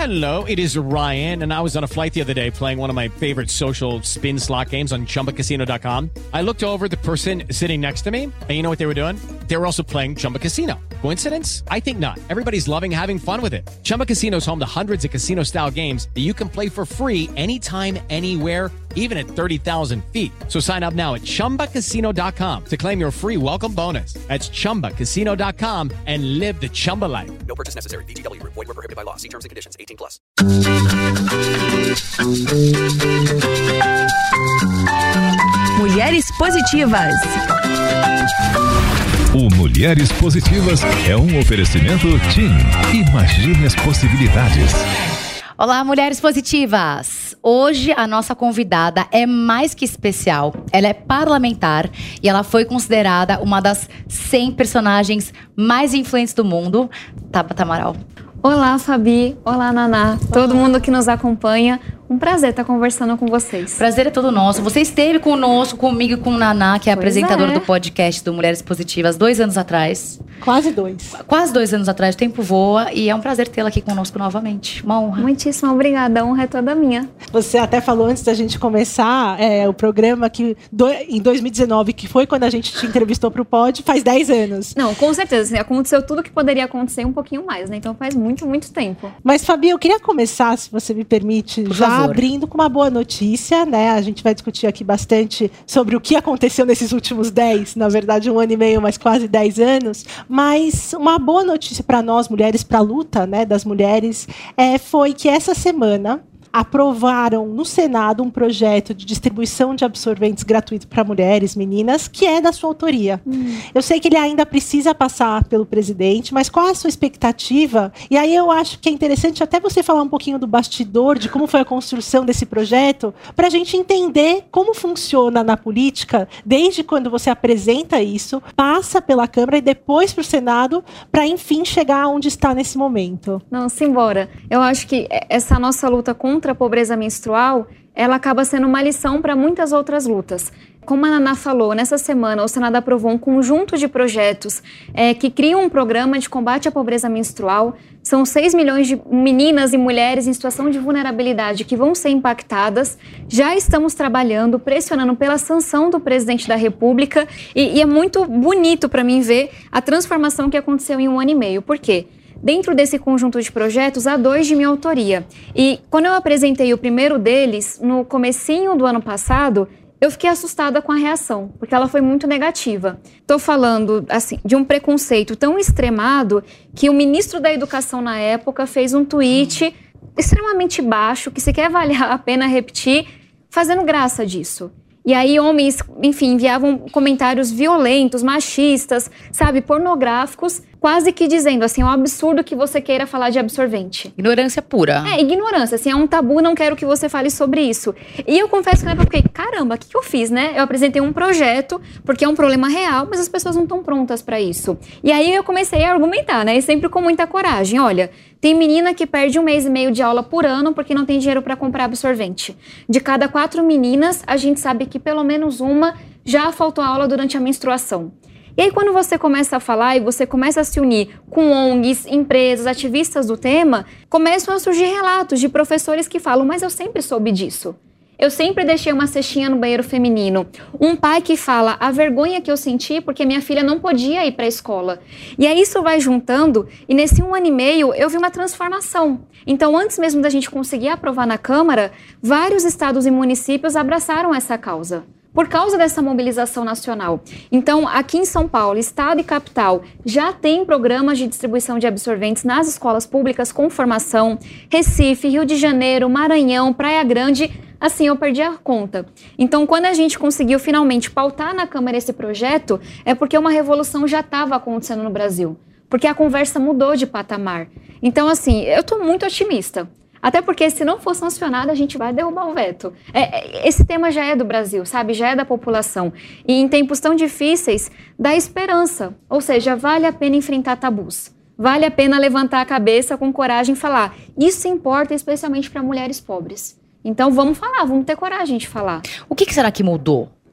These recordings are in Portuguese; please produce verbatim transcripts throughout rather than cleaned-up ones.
Hello, it is Ryan, and I was on a flight the other day playing one of my favorite social spin slot games on Chumba Casino dot com. I looked over at the person sitting next to me, and you know what they were doing? They were also playing Chumba Casino. Coincidence? I think not. Everybody's loving having fun with it. Chumba Casino is home to hundreds of casino-style games that you can play for free anytime, anywhere, even at thirty thousand feet. So sign up now at Chumba Casino dot com to claim your free welcome bonus. That's Chumba Casino dot com and live the Chumba life. No purchase necessary. V G W. Void where prohibited by law. See terms and conditions. eighteen plus. Mulheres Positivas. O Mulheres Positivas é um oferecimento TIM. Imagine as possibilidades. Olá, Mulheres Positivas! Hoje a nossa convidada é mais que especial. Ela é parlamentar e ela foi considerada uma das cem personagens mais influentes do mundo. Tabata Amaral. Olá, Fabi. Olá, Naná. Todo mundo que nos acompanha. Um prazer estar conversando com vocês. Prazer é todo nosso. Você esteve conosco, comigo e com o Naná, que é a Pois apresentadora é. do podcast do Mulheres Positivas, dois anos atrás. Quase dois. Quase dois anos atrás, o tempo voa e é um prazer tê-la aqui conosco novamente. Uma honra. Muitíssimo obrigada. A honra é toda minha. Você até falou antes da gente começar é, o programa que do, em dois mil e dezenove, que foi quando a gente te entrevistou pro Pod, faz dez anos. Não, com certeza. Assim, aconteceu tudo que poderia acontecer um pouquinho mais, né? Então faz muito, muito tempo. Mas, Fabi, eu queria começar, se você me permite, Por já favor. abrindo com uma boa notícia, né? A gente vai discutir aqui bastante sobre o que aconteceu nesses últimos dez, na verdade um ano e meio, mas quase dez anos. Mas uma boa notícia para nós, mulheres, para a luta, né, das mulheres, é, foi que essa semana aprovaram no Senado um projeto de distribuição de absorventes gratuito para mulheres, meninas, que é da sua autoria. Hum. Eu sei que ele ainda precisa passar pelo presidente, mas qual a sua expectativa? E aí eu acho que é interessante até você falar um pouquinho do bastidor, de como foi a construção desse projeto, para a gente entender como funciona na política, desde quando você apresenta isso, passa pela Câmara e depois para o Senado, para enfim chegar onde está nesse momento. Não, simbora. Eu acho que essa nossa luta contra a pobreza menstrual, ela acaba sendo uma lição para muitas outras lutas. Como a Naná falou, nessa semana o Senado aprovou um conjunto de projetos é, que criam um programa de combate à pobreza menstrual. São seis milhões de meninas e mulheres em situação de vulnerabilidade que vão ser impactadas. Já estamos trabalhando, pressionando pela sanção do presidente da República e, e é muito bonito para mim ver a transformação que aconteceu em um ano e meio. Por quê? Dentro desse conjunto de projetos, há dois de minha autoria. E quando eu apresentei o primeiro deles, no comecinho do ano passado, eu fiquei assustada com a reação, porque ela foi muito negativa. Estou falando, assim, de um preconceito tão extremado que o ministro da Educação na época fez um tweet extremamente baixo, que sequer vale a pena repetir, fazendo graça disso. E aí homens, enfim, enviavam comentários violentos, machistas, sabe, pornográficos, quase que dizendo assim, é um absurdo que você queira falar de absorvente. Ignorância pura. É, ignorância, assim, é um tabu, não quero que você fale sobre isso. E eu confesso que na época eu fiquei, caramba, o que, que eu fiz, né? Eu apresentei um projeto, porque é um problema real, mas as pessoas não estão prontas para isso. E aí eu comecei a argumentar, né? E sempre com muita coragem. Olha, tem menina que perde um mês e meio de aula por ano porque não tem dinheiro para comprar absorvente. De cada quatro meninas, a gente sabe que pelo menos uma já faltou aula durante a menstruação. E aí quando você começa a falar e você começa a se unir com O N Gs, empresas, ativistas do tema, começam a surgir relatos de professores que falam, mas eu sempre soube disso. Eu sempre deixei uma cestinha no banheiro feminino. Um pai que fala a vergonha que eu senti porque minha filha não podia ir para a escola. E aí isso vai juntando e nesse um ano e meio eu vi uma transformação. Então antes mesmo da gente conseguir aprovar na Câmara, vários estados e municípios abraçaram essa causa. Por causa dessa mobilização nacional. Então, aqui em São Paulo, estado e capital, já tem programas de distribuição de absorventes nas escolas públicas com formação. Recife, Rio de Janeiro, Maranhão, Praia Grande, assim, eu perdi a conta. Então, quando a gente conseguiu finalmente pautar na Câmara esse projeto, é porque uma revolução já estava acontecendo no Brasil. Porque a conversa mudou de patamar. Então, assim, eu estou muito otimista. Até porque se não for sancionado, a gente vai derrubar o veto. É, esse tema já é do Brasil, sabe? Já é da população. E em tempos tão difíceis, dá esperança. Ou seja, vale a pena enfrentar tabus. Vale a pena levantar a cabeça com coragem e falar. Isso importa especialmente para mulheres pobres. Então vamos falar, vamos ter coragem de falar. O que, que será que mudou?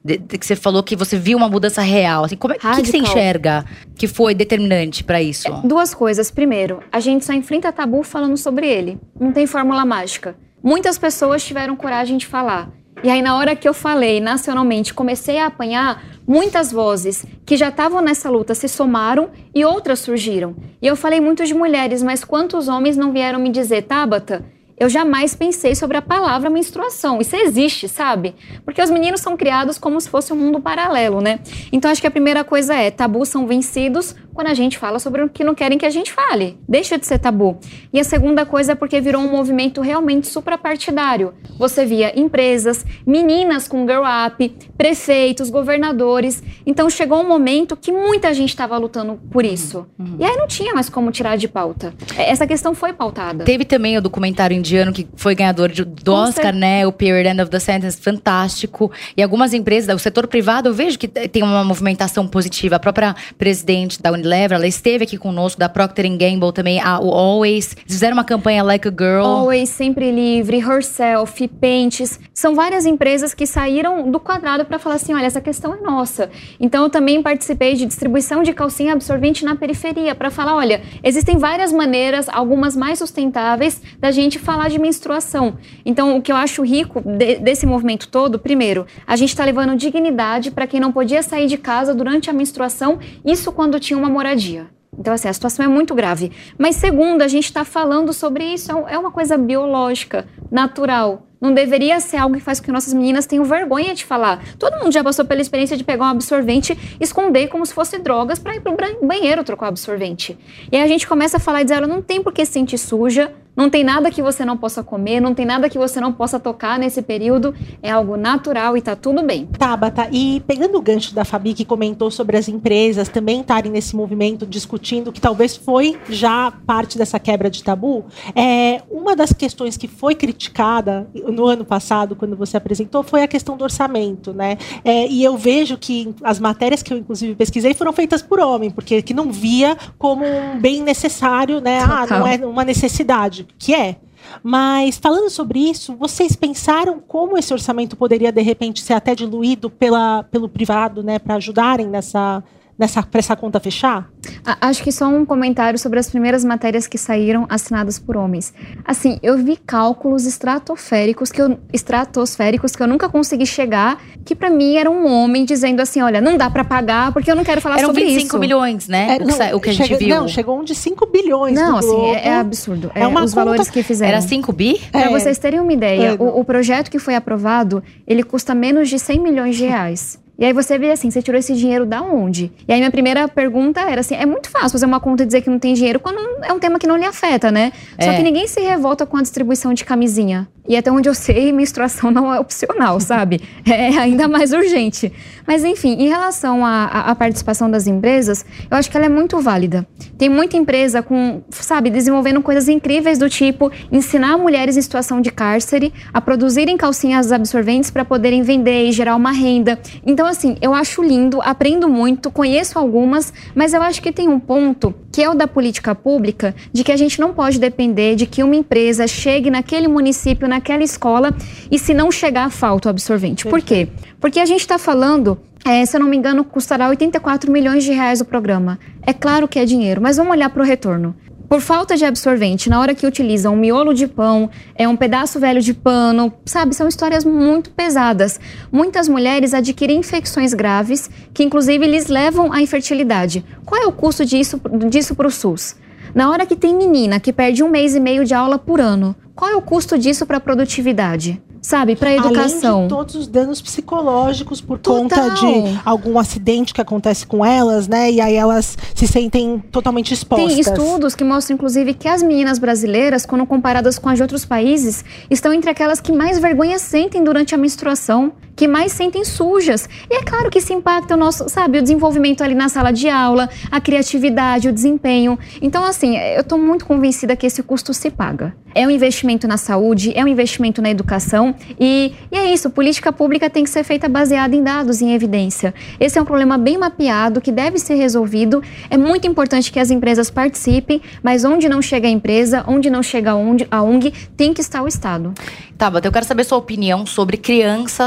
De, de que você falou que você viu uma mudança real. Assim, como é, o que, que você enxerga que foi determinante pra isso? É, duas coisas. Primeiro, a gente só enfrenta tabu falando sobre ele. Não tem fórmula mágica. Muitas pessoas tiveram coragem de falar. E aí, na hora que eu falei nacionalmente, comecei a apanhar, muitas vozes que já estavam nessa luta se somaram e outras surgiram. E eu falei muito de mulheres, mas quantos homens não vieram me dizer, Tabata, eu jamais pensei sobre a palavra menstruação. Isso existe, sabe? Porque os meninos são criados como se fosse um mundo paralelo, né? Então, acho que a primeira coisa é, tabus são vencidos quando a gente fala sobre o que não querem que a gente fale. Deixa de ser tabu. E a segunda coisa é porque virou um movimento realmente suprapartidário. Você via empresas, meninas com girl up, prefeitos, governadores. Então, chegou um momento que muita gente estava lutando por isso. Uhum. E aí não tinha mais como tirar de pauta. Essa questão foi pautada. Teve também o documentário indiano que foi ganhador de, do Com Oscar, certeza. né? O Period End of the Sentence, fantástico. E algumas empresas, o setor privado, eu vejo que tem uma movimentação positiva. A própria presidente da Unilever, ela esteve aqui conosco, da Procter and Gamble também, a, o Always. Eles fizeram uma campanha Like a Girl. Always, Sempre Livre, Herself, Pentes. São várias empresas que saíram do quadrado para falar assim, olha, essa questão é nossa. Então, eu também participei de distribuição de calcinha absorvente na periferia, para falar, olha, existem várias maneiras, algumas mais sustentáveis, da gente falar de menstruação. Então, o que eu acho rico de, desse movimento todo, primeiro, a gente está levando dignidade para quem não podia sair de casa durante a menstruação, isso quando tinha uma moradia. Então, assim, a situação é muito grave. Mas, segundo, a gente está falando sobre isso, é uma coisa biológica, natural. Não deveria ser algo que faz com que nossas meninas tenham vergonha de falar. Todo mundo já passou pela experiência de pegar um absorvente e esconder como se fosse drogas para ir pro banheiro trocar o absorvente. E aí a gente começa a falar e dizer, ela não tem por que se sentir suja, não tem nada que você não possa comer, não tem nada que você não possa tocar nesse período. É algo natural e tá tudo bem. Tabata, e pegando o gancho da Fabi, que comentou sobre as empresas também estarem nesse movimento discutindo, que talvez foi já parte dessa quebra de tabu, é, uma das questões que foi criticada no ano passado, quando você apresentou, foi a questão do orçamento, né? É, e eu vejo que as matérias que eu, inclusive, pesquisei foram feitas por homem, porque que não via como um bem necessário, né? Ah, não é uma necessidade. Que é. Mas, falando sobre isso, vocês pensaram como esse orçamento poderia, de repente, ser até diluído pela, pelo privado, né, para ajudarem nessa, nessa, para essa conta fechar? Acho que só um comentário sobre as primeiras matérias que saíram assinadas por homens. Assim, eu vi cálculos estratosféricos que eu, estratosféricos que eu nunca consegui chegar, que pra mim era um homem dizendo assim, olha, não dá pra pagar porque eu não quero falar Eram sobre isso. Eram vinte e cinco milhões, né? É, o, que, não, o que a gente chega, viu. Não, chegou um de cinco bilhões. Não, do Globo. assim, é, é absurdo. É, é uma os conta... valores que fizeram. Era cinco bi? Pra é. vocês terem uma ideia, é. o, o projeto que foi aprovado, ele custa menos de cem milhões de reais. E aí você vê assim, você tirou esse dinheiro da onde? E aí minha primeira pergunta era assim, é muito fácil fazer uma conta e dizer que não tem dinheiro quando é um tema que não lhe afeta, né? Só É. que ninguém se revolta com a distribuição de camisinha. E até onde eu sei, menstruação não é opcional, sabe? É ainda mais urgente. Mas enfim, em relação à, à participação das empresas, eu acho que ela é muito válida. Tem muita empresa com, sabe, desenvolvendo coisas incríveis do tipo ensinar mulheres em situação de cárcere a produzirem calcinhas absorventes para poderem vender e gerar uma renda. Então, assim, eu acho lindo, aprendo muito, conheço algumas, mas eu acho que tem um ponto que é o da política pública, de que a gente não pode depender de que uma empresa chegue naquele município, naquela escola, e se não chegar, falta o absorvente. Por quê? Porque a gente está falando, é, se eu não me engano, custará oitenta e quatro milhões de reais o programa. É claro que é dinheiro, mas vamos olhar para o retorno. Por falta de absorvente, na hora que utilizam um miolo de pão, é um pedaço velho de pano, sabe? São histórias muito pesadas. Muitas mulheres adquirem infecções graves, que inclusive lhes levam à infertilidade. Qual é o custo disso, disso para o SUS? Na hora que tem menina que perde um mês e meio de aula por ano, qual é o custo disso para a produtividade? Sabe, para a educação. Além de todos os danos psicológicos por Total. conta de algum acidente que acontece com elas, né? E aí elas se sentem totalmente expostas. Tem estudos que mostram, inclusive, que as meninas brasileiras, quando comparadas com as de outros países, estão entre aquelas que mais vergonha sentem durante a menstruação, que mais sentem sujas. E é claro que isso impacta o nosso, sabe, o desenvolvimento ali na sala de aula, a criatividade, o desempenho. Então, assim, eu estou muito convencida que esse custo se paga. É um investimento na saúde, é um investimento na educação e, e é isso, política pública tem que ser feita baseada em dados, em evidência. Esse é um problema bem mapeado que deve ser resolvido. É muito importante que as empresas participem, mas onde não chega a empresa, onde não chega a ONG, tem que estar o Estado. Tabata, eu quero saber sua opinião sobre crianças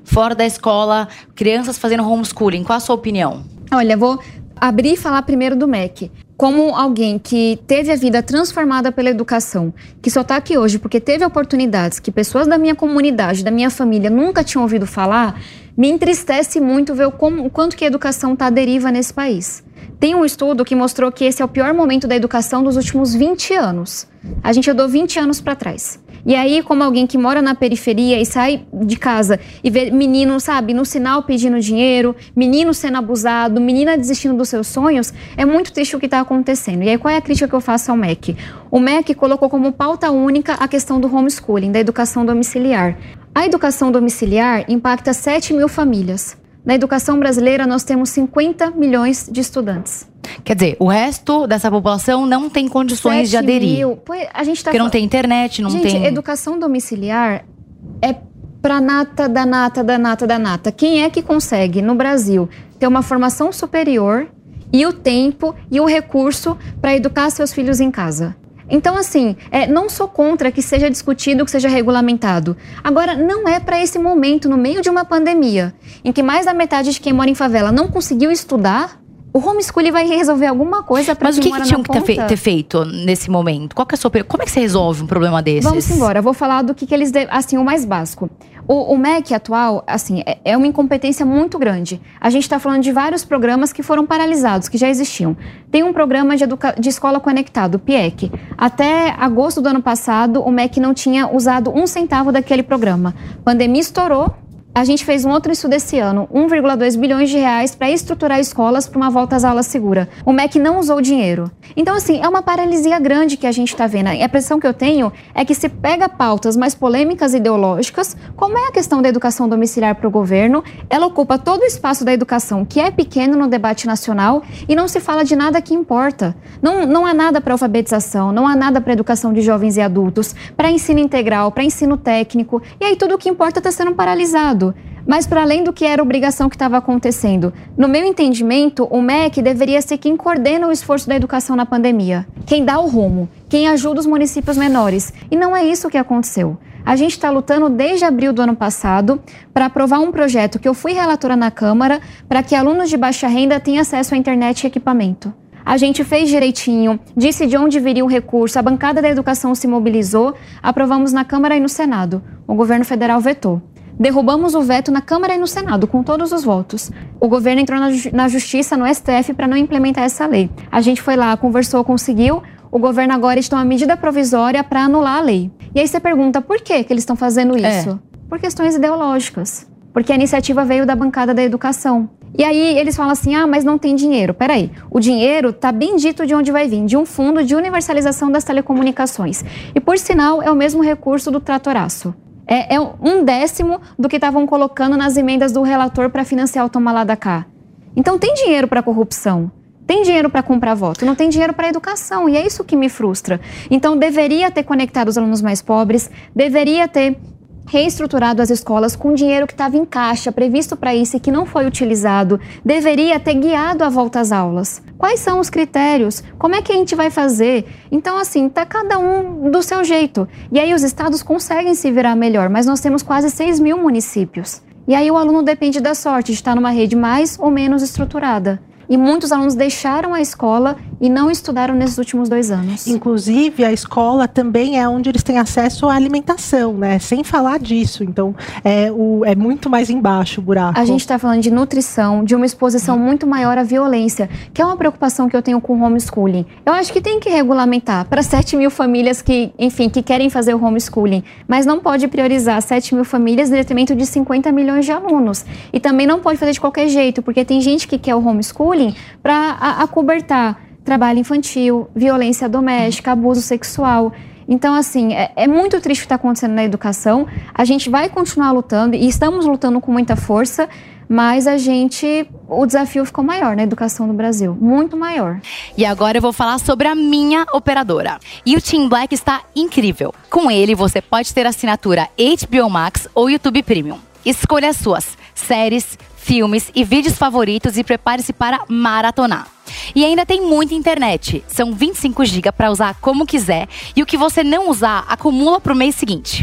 fora da escola, crianças fazendo homeschooling. Qual a sua opinião? Olha, vou abrir e falar primeiro do M E C. Como alguém que teve a vida transformada pela educação, que só está aqui hoje porque teve oportunidades que pessoas da minha comunidade, da minha família nunca tinham ouvido falar, me entristece muito ver o, como, o quanto que a educação está à deriva nesse país. Tem um estudo que mostrou que esse é o pior momento da educação dos últimos vinte anos. A gente andou vinte anos para trás. E aí, como alguém que mora na periferia e sai de casa e vê menino, sabe, no sinal pedindo dinheiro, menino sendo abusado, menina desistindo dos seus sonhos, é muito triste o que está acontecendo. E aí, qual é a crítica que eu faço ao M E C? O M E C colocou como pauta única a questão do homeschooling, da educação domiciliar. A educação domiciliar impacta sete mil famílias. Na educação brasileira, nós temos cinquenta milhões de estudantes. Quer dizer, o resto dessa população não tem condições de aderir. Mil. Pô, a gente tá Porque fal... não tem internet, não gente, tem... educação domiciliar é pra nata da nata da nata da nata. Quem é que consegue, no Brasil, ter uma formação superior e o tempo e o recurso para educar seus filhos em casa? Então, assim, é, não sou contra que seja discutido, que seja regulamentado. Agora, não é para esse momento, no meio de uma pandemia, em que mais da metade de quem mora em favela não conseguiu estudar, o homeschooling vai resolver alguma coisa para quem mora na ponta. Mas o que, que tinham que ter, fe- ter feito nesse momento? Qual que é a sua, como é que você resolve um problema desses? Vamos embora, eu vou falar do que, que eles... De, assim, o mais básico. O, o M E C atual, assim, é, é uma incompetência muito grande. A gente está falando de vários programas que foram paralisados, que já existiam. Tem um programa de, educa- de escola conectado, o P I E C. Até agosto do ano passado, o M E C não tinha usado um centavo daquele programa. A pandemia estourou. A gente fez um outro estudo esse ano, um vírgula dois bilhões de reais para estruturar escolas para uma volta às aulas segura. O M E C não usou o dinheiro. Então, assim, é uma paralisia grande que a gente está vendo. E a impressão que eu tenho é que se pega pautas mais polêmicas e ideológicas, como é a questão da educação domiciliar para o governo, ela ocupa todo o espaço da educação, que é pequeno no debate nacional, e não se fala de nada que importa. Não, não há nada para alfabetização, não há nada para educação de jovens e adultos, para ensino integral, para ensino técnico, e aí tudo o que importa está sendo paralisado. Mas para além do que era obrigação que estava acontecendo, no meu entendimento, o M E C deveria ser quem coordena o esforço da educação na pandemia, quem dá o rumo, quem ajuda os municípios menores. E não é isso que aconteceu. A gente está lutando desde abril do ano passado para aprovar um projeto que eu fui relatora na Câmara para que alunos de baixa renda tenham acesso à internet e equipamento. A gente fez direitinho, disse de onde viria o recurso, a bancada da educação se mobilizou, aprovamos na Câmara e no Senado. O governo federal vetou. Derrubamos o veto na Câmara e no Senado, com todos os votos. O governo entrou na, ju- na Justiça, no S T F, para não implementar essa lei. A gente foi lá, conversou, conseguiu. O governo agora está uma medida provisória para anular a lei. E aí você pergunta, por que, que eles estão fazendo isso? É. Por questões ideológicas. Porque a iniciativa veio da bancada da educação. E aí eles falam assim, ah, mas não tem dinheiro. Peraí, o dinheiro está bem dito de onde vai vir, de um fundo de universalização das telecomunicações. E por sinal, é o mesmo recurso do tratoraço. É, é um décimo do que estavam colocando nas emendas do relator para financiar o toma lá da cá. Então tem dinheiro para corrupção, tem dinheiro para comprar voto, não tem dinheiro para educação, e é isso que me frustra. Então deveria ter conectado os alunos mais pobres, deveria ter reestruturado as escolas com dinheiro que estava em caixa, previsto para isso e que não foi utilizado, deveria ter guiado a volta às aulas. Quais são os critérios? Como é que a gente vai fazer? Então, assim, tá cada um do seu jeito. E aí os estados conseguem se virar melhor, mas nós temos quase seis mil municípios. E aí o aluno depende da sorte de estar numa rede mais ou menos estruturada. E muitos alunos deixaram a escola e não estudaram nesses últimos dois anos. Inclusive, a escola também é onde eles têm acesso à alimentação, né? Sem falar disso. Então, é, o, é muito mais embaixo o buraco. A gente está falando de nutrição, de uma exposição muito maior à violência, que é uma preocupação que eu tenho com o homeschooling. Eu acho que tem que regulamentar para sete mil famílias que, enfim, que querem fazer o homeschooling. Mas não pode priorizar sete mil famílias no detrimento de cinquenta milhões de alunos. E também não pode fazer de qualquer jeito, porque tem gente que quer o homeschooling para acobertar trabalho infantil, violência doméstica, abuso sexual. Então, assim, é, é muito triste o que está acontecendo na educação. A gente vai continuar lutando e estamos lutando com muita força, mas a gente, o desafio ficou maior na educação no Brasil, muito maior. E agora eu vou falar sobre a minha operadora. E o Team Black está incrível. Com ele, você pode ter assinatura H B O Max ou YouTube Premium. Escolha as suas séries, filmes e vídeos favoritos e prepare-se para maratonar. E ainda tem muita internet. São vinte e cinco gigas para usar como quiser e o que você não usar acumula para o mês seguinte.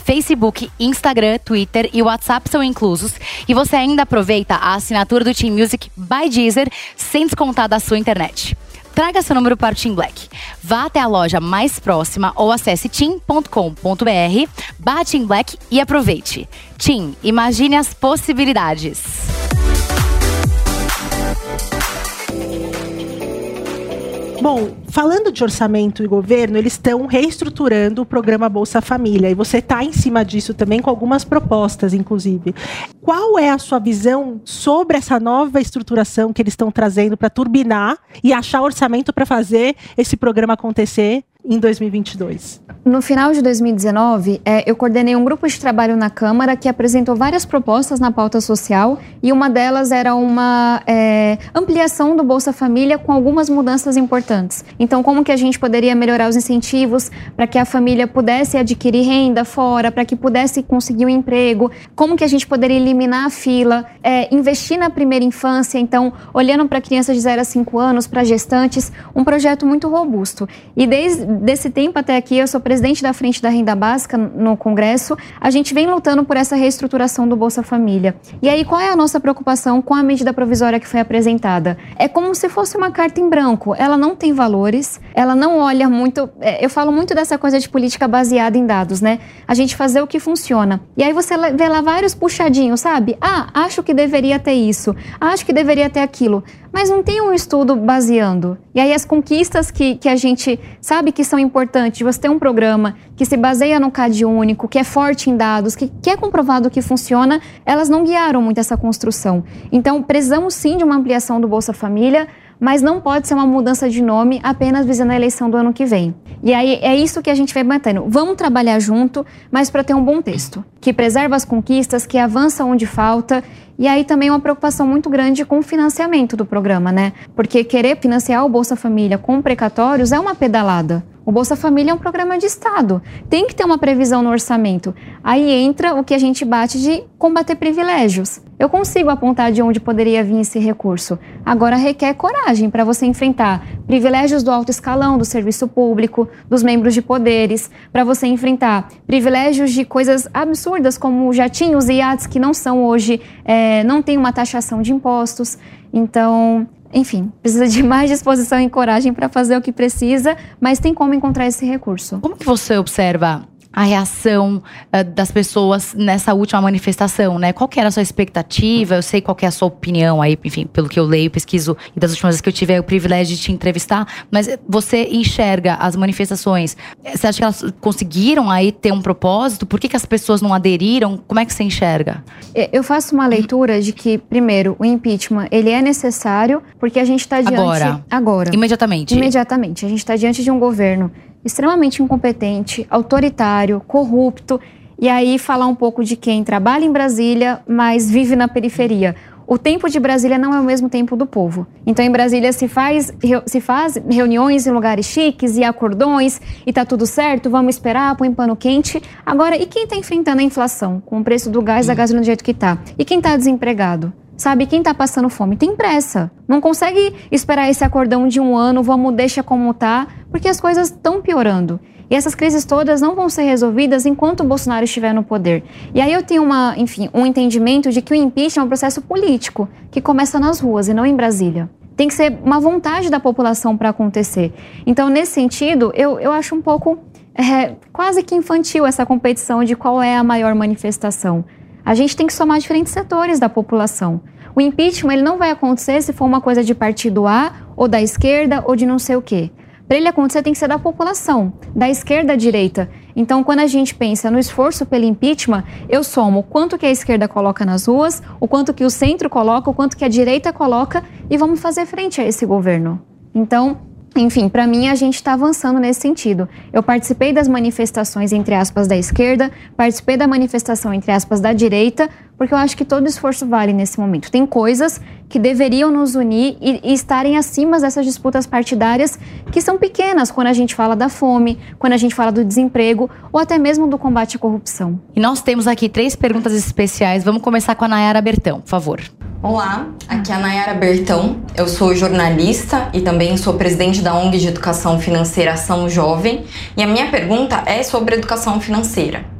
Facebook, Instagram, Twitter e WhatsApp são inclusos. E você ainda aproveita a assinatura do Tim Music by Deezer sem descontar da sua internet. Traga seu número para o Tim Black. Vá até a loja mais próxima ou acesse tim ponto com ponto br barra Tim Black e aproveite. Tim, imagine as possibilidades. Bom, falando de orçamento e governo, eles estão reestruturando o programa Bolsa Família. E você está em cima disso também com algumas propostas, inclusive. Qual é a sua visão sobre essa nova estruturação que eles estão trazendo para turbinar e achar orçamento para fazer esse programa acontecer em dois mil e vinte e dois? No final de dois mil e dezenove, é, eu coordenei um grupo de trabalho na Câmara que apresentou várias propostas na pauta social e uma delas era uma é, ampliação do Bolsa Família com algumas mudanças importantes. Então, como que a gente poderia melhorar os incentivos para que a família pudesse adquirir renda fora, para que pudesse conseguir um emprego, como que a gente poderia eliminar a fila, é, investir na primeira infância, então, olhando para crianças de zero a cinco anos, para gestantes, um projeto muito robusto. E desde desse tempo até aqui, eu sou presidente da Frente da Renda Básica no Congresso, a gente vem lutando por essa reestruturação do Bolsa Família. E aí, qual é a nossa preocupação com a medida provisória que foi apresentada? É como se fosse uma carta em branco. Ela não tem valores, ela não olha muito... Eu falo muito dessa coisa de política baseada em dados, né? A gente fazer o que funciona. E aí você vê lá vários puxadinhos, sabe? Ah, acho que deveria ter isso. Acho que deveria ter aquilo. Mas não tem um estudo baseando. E aí as conquistas que, que a gente sabe que são importantes, você tem um programa que se baseia no C A D único, que é forte em dados, que, que é comprovado que funciona, elas não guiaram muito essa construção. Então, precisamos sim de uma ampliação do Bolsa Família, mas não pode ser uma mudança de nome apenas visando a eleição do ano que vem. E aí é isso que a gente vai mantendo. Vamos trabalhar junto, mas para ter um bom texto, que preserva as conquistas, que avança onde falta. E aí também uma preocupação muito grande com o financiamento do programa, né? Porque querer financiar o Bolsa Família com precatórios é uma pedalada. O Bolsa Família é um programa de Estado. Tem que ter uma previsão no orçamento. Aí entra o que a gente bate de combater privilégios. Eu consigo apontar de onde poderia vir esse recurso. Agora requer coragem para você enfrentar privilégios do alto escalão, do serviço público, dos membros de poderes, para você enfrentar privilégios de coisas absurdas como jatinhos e iates que não são hoje, é, não tem uma taxação de impostos. Então... Enfim, precisa de mais disposição e coragem para fazer o que precisa, mas tem como encontrar esse recurso. Como que você observa a reação uh, das pessoas nessa última manifestação, né? Qual que era a sua expectativa? Eu sei qual que é a sua opinião aí, enfim, pelo que eu leio, pesquiso, e das últimas vezes que eu tive o privilégio de te entrevistar, mas você enxerga as manifestações, você acha que elas conseguiram aí ter um propósito? Por que que as pessoas não aderiram? Como é que você enxerga? Eu faço uma leitura de que, primeiro, o impeachment, ele é necessário porque a gente está diante... Agora. Agora. Imediatamente. Imediatamente. A gente está diante de um governo extremamente incompetente, autoritário, corrupto. E aí falar um pouco de quem trabalha em Brasília, mas vive na periferia. O tempo de Brasília não é o mesmo tempo do povo. Então, em Brasília se faz, se faz reuniões em lugares chiques e acordões e tá tudo certo, vamos esperar, põe pano quente. Agora, e quem está enfrentando a inflação com o preço do gás, da gasolina do jeito que tá? E quem está desempregado? Sabe, quem tá passando fome tem pressa. Não consegue esperar esse acordão de um ano, vamos, deixa como tá, porque as coisas estão piorando. E essas crises todas não vão ser resolvidas enquanto o Bolsonaro estiver no poder. E aí eu tenho uma, enfim, um entendimento de que o impeachment é um processo político, que começa nas ruas e não em Brasília. Tem que ser uma vontade da população para acontecer. Então, nesse sentido, eu, eu acho um pouco é, quase que infantil essa competição de qual é a maior manifestação. A gente tem que somar diferentes setores da população. O impeachment ele não vai acontecer se for uma coisa de partido A, ou da esquerda, ou de não sei o quê. Para ele acontecer tem que ser da população, da esquerda à direita. Então, quando a gente pensa no esforço pelo impeachment, eu somo o quanto que a esquerda coloca nas ruas, o quanto que o centro coloca, o quanto que a direita coloca, e vamos fazer frente a esse governo. Então... Enfim, para mim, a gente está avançando nesse sentido. Eu participei das manifestações, entre aspas, da esquerda, participei da manifestação, entre aspas, da direita, porque eu acho que todo esforço vale nesse momento. Tem coisas que deveriam nos unir e, e estarem acima dessas disputas partidárias que são pequenas quando a gente fala da fome, quando a gente fala do desemprego ou até mesmo do combate à corrupção. E nós temos aqui três perguntas especiais. Vamos começar com a Nayara Bertão, por favor. Olá, aqui é a Nayara Bertão, eu sou jornalista e também sou presidente da O N G de Educação Financeira Ação Jovem, e a minha pergunta é sobre educação financeira.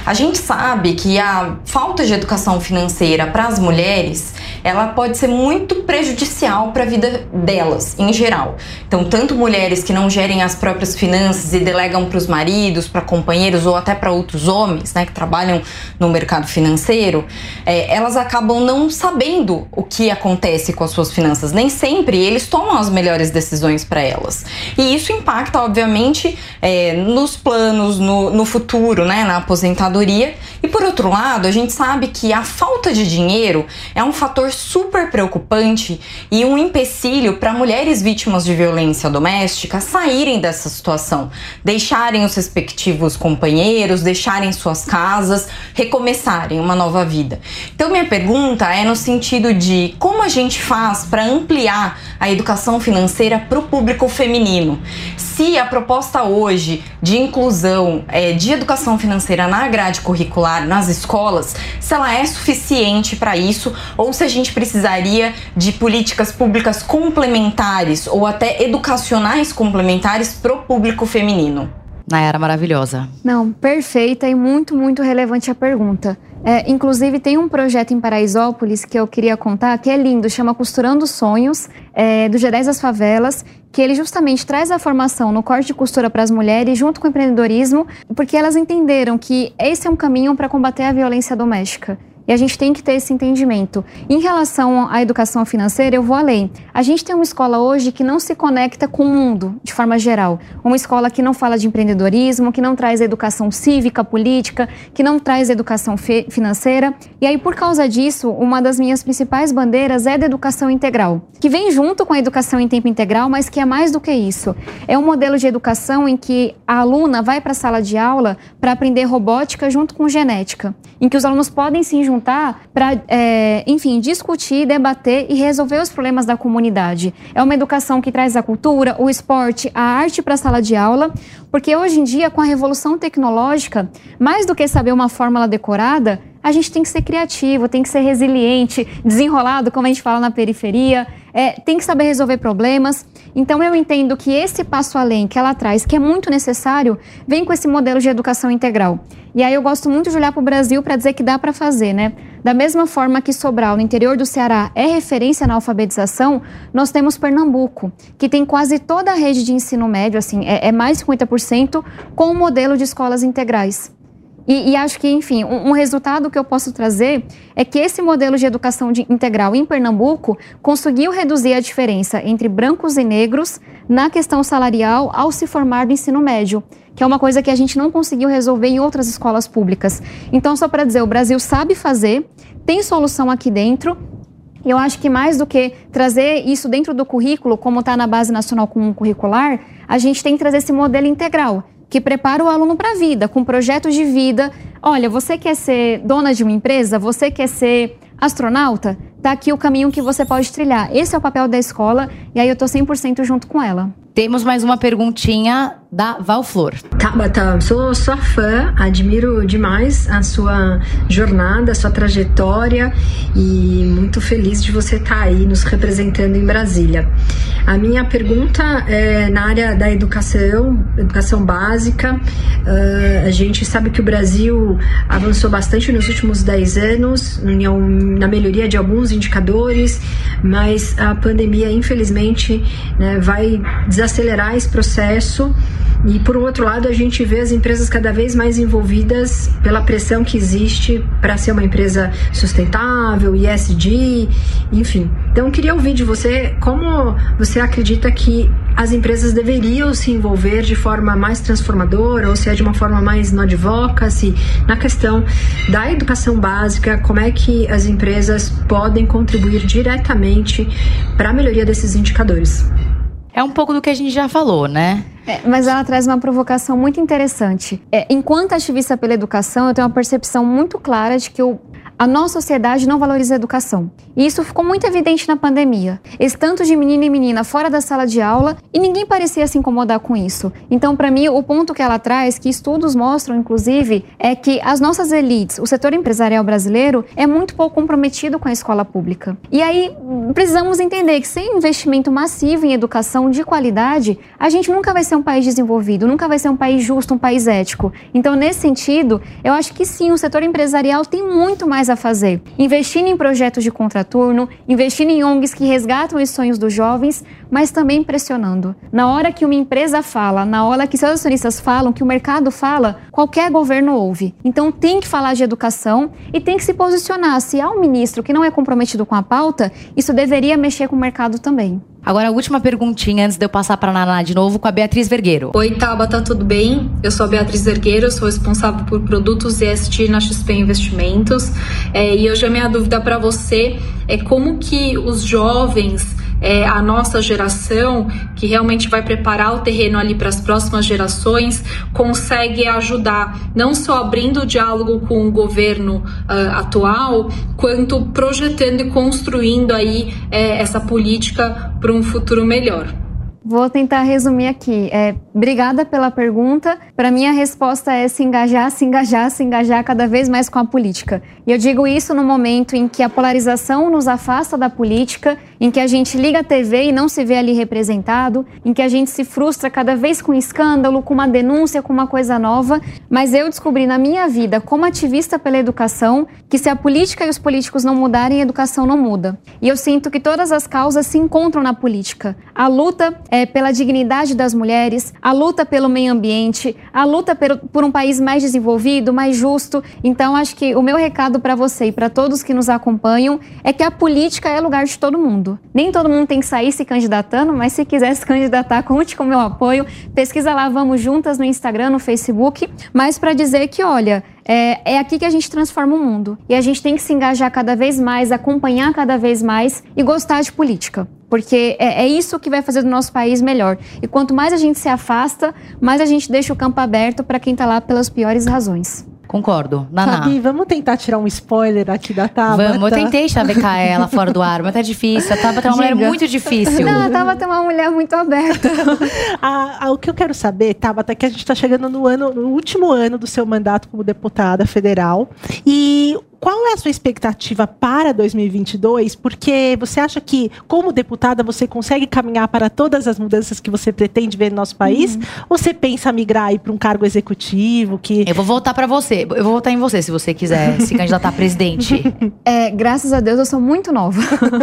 A gente sabe que a falta de educação financeira para as mulheres, ela pode ser muito prejudicial para a vida delas, em geral. Então, tanto mulheres que não gerem as próprias finanças e delegam para os maridos, para companheiros ou até para outros homens, né, que trabalham no mercado financeiro, é, elas acabam não sabendo o que acontece com as suas finanças. Nem sempre eles tomam as melhores decisões para elas. E isso impacta, obviamente, é, nos planos, no, no futuro, né, na aposentadoria. E por outro lado, a gente sabe que a falta de dinheiro é um fator super preocupante e um empecilho para mulheres vítimas de violência doméstica saírem dessa situação, deixarem os respectivos companheiros, deixarem suas casas, recomeçarem uma nova vida. Então, minha pergunta é no sentido de como a gente faz para ampliar a educação financeira para o público feminino. Se a proposta hoje de inclusão é, de educação financeira na grade curricular, nas escolas, se ela é suficiente para isso ou se a gente precisaria de políticas públicas complementares ou até educacionais complementares para o público feminino. Nayara, maravilhosa. Não, perfeita e muito, muito relevante a pergunta. É, inclusive, tem um projeto em Paraisópolis que eu queria contar, que é lindo, chama Costurando Sonhos, é, do G dez das Favelas, que ele justamente traz a formação no corte de costura para as mulheres, junto com o empreendedorismo, porque elas entenderam que esse é um caminho para combater a violência doméstica. E a gente tem que ter esse entendimento. Em relação à educação financeira, eu vou além. A gente tem uma escola hoje que não se conecta com o mundo, de forma geral. Uma escola que não fala de empreendedorismo, que não traz educação cívica, política, que não traz educação financeira. E aí, por causa disso, uma das minhas principais bandeiras é da educação integral, que vem junto com a educação em tempo integral, mas que é mais do que isso. É um modelo de educação em que a aluna vai para a sala de aula para aprender robótica junto com genética, em que os alunos podem se juntar para, é, enfim, discutir, debater e resolver os problemas da comunidade. É uma educação que traz a cultura, o esporte, a arte para a sala de aula, porque hoje em dia, com a revolução tecnológica, mais do que saber uma fórmula decorada, a gente tem que ser criativo, tem que ser resiliente, desenrolado, como a gente fala na periferia, é, tem que saber resolver problemas. Então, eu entendo que esse passo além que ela traz, que é muito necessário, vem com esse modelo de educação integral. E aí eu gosto muito de olhar para o Brasil para dizer que dá para fazer, né? Da mesma forma que Sobral, no interior do Ceará, é referência na alfabetização, nós temos Pernambuco, que tem quase toda a rede de ensino médio, assim, é, é mais de cinquenta por cento, com o modelo de escolas integrais. E, e acho que, enfim, um, um resultado que eu posso trazer é que esse modelo de educação de, integral em Pernambuco conseguiu reduzir a diferença entre brancos e negros na questão salarial ao se formar do ensino médio, que é uma coisa que a gente não conseguiu resolver em outras escolas públicas. Então, só para dizer, o Brasil sabe fazer, tem solução aqui dentro. Eu acho que mais do que trazer isso dentro do currículo, como está na Base Nacional Comum Curricular, a gente tem que trazer esse modelo integral, que prepara o aluno para a vida, com projetos de vida. Olha, você quer ser dona de uma empresa? Você quer ser astronauta? Tá aqui o caminho que você pode trilhar. Esse é o papel da escola e aí eu tô cem por cento junto com ela. Temos mais uma perguntinha da Val Flor. Tabata, sou sua fã, admiro demais a sua jornada, a sua trajetória e muito feliz de você estar aí nos representando em Brasília. A minha pergunta é na área da educação, educação básica. Uh, a gente sabe que o Brasil avançou bastante nos últimos dez anos na melhoria de alguns indicadores, mas a pandemia, infelizmente, né, vai desacelerar esse processo. E, por outro lado, a gente vê as empresas cada vez mais envolvidas pela pressão que existe para ser uma empresa sustentável, E S G, enfim. Então, eu queria ouvir de você como você acredita que as empresas deveriam se envolver de forma mais transformadora, ou se é de uma forma mais no advocacy, na questão da educação básica, como é que as empresas podem contribuir diretamente para a melhoria desses indicadores. É um pouco do que a gente já falou, né? É, mas ela traz uma provocação muito interessante. É, enquanto ativista pela educação, eu tenho uma percepção muito clara de que o A nossa sociedade não valoriza a educação. E isso ficou muito evidente na pandemia. Esse tanto de menino e menina fora da sala de aula e ninguém parecia se incomodar com isso. Então, para mim, o ponto que ela traz, que estudos mostram, inclusive, é que as nossas elites, o setor empresarial brasileiro, é muito pouco comprometido com a escola pública. E aí, precisamos entender que sem investimento massivo em educação de qualidade, a gente nunca vai ser um país desenvolvido, nunca vai ser um país justo, um país ético. Então, nesse sentido, eu acho que sim, o setor empresarial tem muito mais a fazer. Investindo em projetos de contraturno, investindo em O N Gs que resgatam os sonhos dos jovens, mas também pressionando. Na hora que uma empresa fala, na hora que seus acionistas falam, que o mercado fala, qualquer governo ouve. Então, tem que falar de educação e tem que se posicionar. Se há um ministro que não é comprometido com a pauta, isso deveria mexer com o mercado também. Agora, a última perguntinha antes de eu passar para a Naná de novo com a Beatriz Vergueiro. Oi, Tabata, tudo bem? Eu sou a Beatriz Vergueiro, sou responsável por produtos E S G na X P Investimentos. É, e hoje a minha dúvida para você é como que os jovens, é, a nossa geração, que realmente vai preparar o terreno ali para as próximas gerações, consegue ajudar, não só abrindo o diálogo com o governo uh, atual, quanto projetando e construindo aí é, essa política para um futuro melhor. Vou tentar resumir aqui. É, obrigada pela pergunta. Para mim, a resposta é se engajar, se engajar, se engajar cada vez mais com a política. E eu digo isso no momento em que a polarização nos afasta da política, em que a gente liga a T V e não se vê ali representado, em que a gente se frustra cada vez com um escândalo, com uma denúncia, com uma coisa nova. Mas eu descobri na minha vida, como ativista pela educação, que se a política e os políticos não mudarem, a educação não muda. E eu sinto que todas as causas se encontram na política. A luta é pela dignidade das mulheres, a luta pelo meio ambiente, a luta por um país mais desenvolvido, mais justo. Então, acho que o meu recado para você e para todos que nos acompanham é que a política é lugar de todo mundo. Nem todo mundo tem que sair se candidatando, mas se quiser se candidatar, conte com o meu apoio. Pesquisa lá, Vamos Juntas, no Instagram, no Facebook. Mas para dizer que, olha, é, é aqui que a gente transforma o mundo. E a gente tem que se engajar cada vez mais, acompanhar cada vez mais e gostar de política. Porque é, é isso que vai fazer do nosso país melhor. E quanto mais a gente se afasta, mais a gente deixa o campo aberto para quem está lá pelas piores razões. Concordo. Naná. Fabi, vamos tentar tirar um spoiler aqui da Tabata? Vamos, eu tentei chavecar ela fora do ar, mas tá difícil. A Tabata é uma mulher muito difícil. Não, a Tabata é uma mulher muito aberta. a, a, o que eu quero saber, Tabata, é que a gente está chegando no, ano, no último ano do seu mandato como deputada federal. E qual é a sua expectativa para dois mil e vinte e dois? Porque você acha que, como deputada, você consegue caminhar para todas as mudanças que você pretende ver no nosso país? Uhum. Ou você pensa migrar aí para um cargo executivo? Que... Eu vou voltar para você. Eu vou votar em você, se você quiser se candidatar a presidente. É, graças a Deus, eu sou muito nova.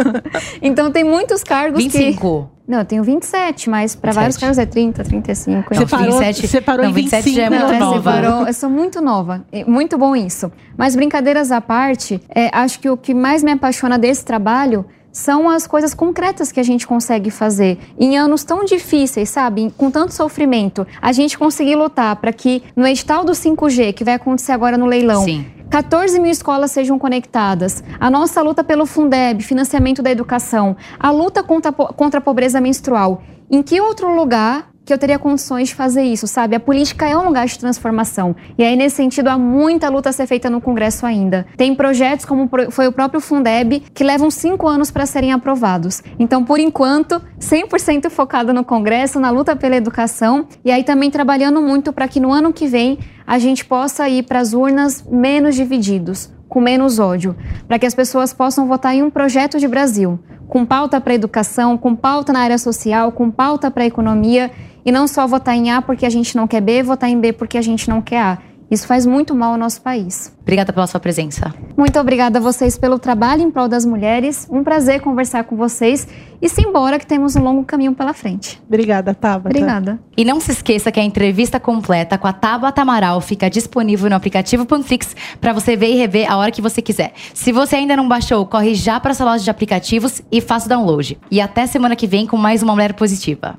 Então, tem muitos cargos vinte e cinco. Que... Não, eu tenho vinte e sete, mas para vários cargos é trinta, trinta e cinco. Você parou, vinte e sete, você parou não, em vinte e cinco. vinte e sete já é muito não, nova. Parou, eu sou muito nova. Muito bom isso. Mas brincadeiras à parte, é, acho que o que mais me apaixona desse trabalho são as coisas concretas que a gente consegue fazer. Em anos tão difíceis, sabe? Com tanto sofrimento, a gente conseguir lutar para que no edital do cinco G, que vai acontecer agora no leilão, Sim. quatorze mil escolas sejam conectadas, a nossa luta pelo Fundeb, financiamento da educação, a luta contra, contra a pobreza menstrual. Em que outro lugar que eu teria condições de fazer isso, sabe? A política é um lugar de transformação. E aí, nesse sentido, há muita luta a ser feita no Congresso ainda. Tem projetos, como foi o próprio Fundeb, que levam cinco anos para serem aprovados. Então, por enquanto, cem por cento focado no Congresso, na luta pela educação. E aí também trabalhando muito para que no ano que vem a gente possa ir para as urnas menos divididos, com menos ódio, para que as pessoas possam votar em um projeto de Brasil, com pauta para a educação, com pauta na área social, com pauta para a economia, e não só votar em A porque a gente não quer B, votar em B porque a gente não quer A. Isso faz muito mal ao nosso país. Obrigada pela sua presença. Muito obrigada a vocês pelo trabalho em prol das mulheres. Um prazer conversar com vocês. E simbora que temos um longo caminho pela frente. Obrigada, Tabata. Obrigada. E não se esqueça que a entrevista completa com a Tabata Amaral fica disponível no aplicativo Panflix para você ver e rever a hora que você quiser. Se você ainda não baixou, corre já para sua loja de aplicativos e faça o download. E até semana que vem com mais uma Mulher Positiva.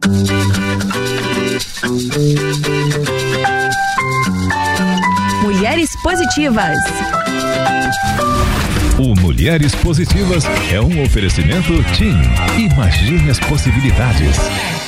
Mulheres Positivas. O Mulheres Positivas é um oferecimento TIM. Imagine as possibilidades.